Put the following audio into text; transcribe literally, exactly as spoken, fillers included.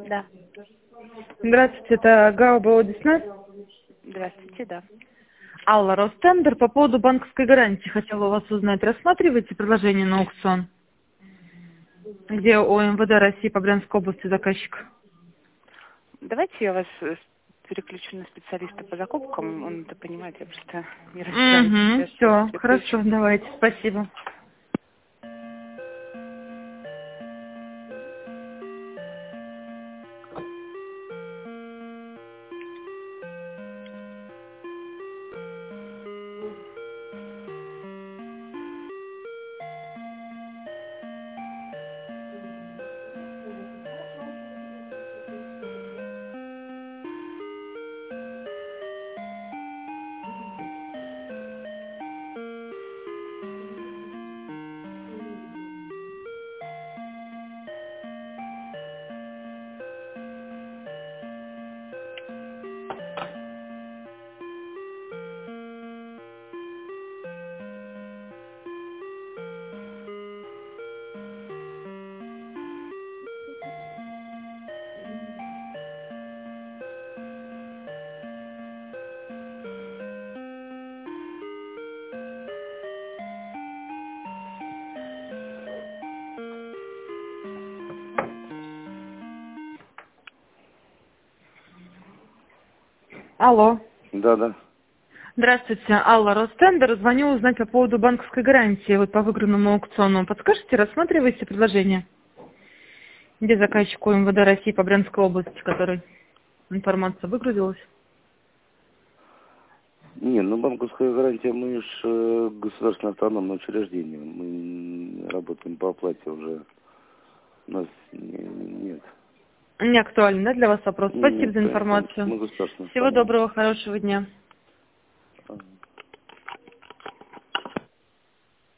Да. Здравствуйте, это ГАО БО Десна. Здравствуйте, да. Алла, Ростендер. По поводу банковской гарантии хотела у вас узнать. Рассматриваете предложение на аукцион, где у МВД России по Брянской области заказчик? Давайте я вас э, переключу на специалиста по закупкам. Он это понимает, я просто не разбираюсь Угу, сейчас. Вас все, переключу. хорошо, давайте, спасибо. Алло. Да, да. Здравствуйте, Алла, Ростендер. Звоню узнать по поводу банковской гарантии вот по выигранному аукциону. Подскажите, рассматриваете предложение? Где заказчик у МВД России по Брянской области, который информация выгрузилась? Не, ну банковская гарантия, мы же государственное автономное учреждение. Мы работаем по оплате уже. У нас не- нет. Не актуально, да, для вас вопрос? Нет, Спасибо за конечно, информацию. мы государственное Всего автономное. доброго, хорошего дня.